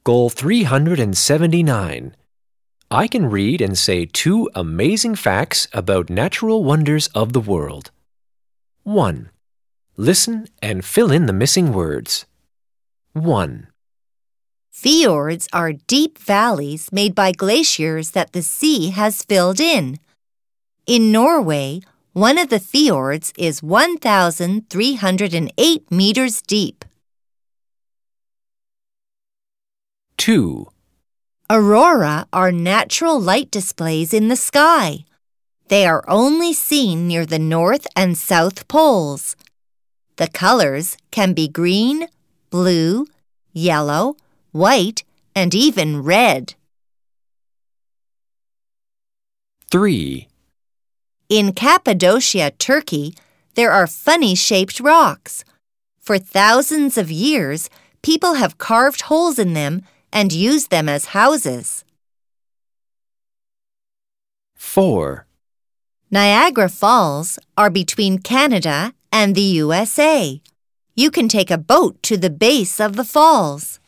Goal 379. I can read and say 2 amazing facts about natural wonders of the world. 1. Listen and fill in the missing words. 1. Fjords are deep valleys made by glaciers that the sea has filled in. In Norway, one of the fjords is 1,308 meters deep. 2. Aurora are natural light displays in the sky. They are only seen near the North and South poles. The colors can be green, blue, yellow, white, and even red. 3. In Cappadocia, Turkey, there are funny-shaped rocks. For thousands of years, people have carved holes in them and used them as houses. 4. Niagara Falls are between Canada and the USA. You can take a boat to the base of the falls.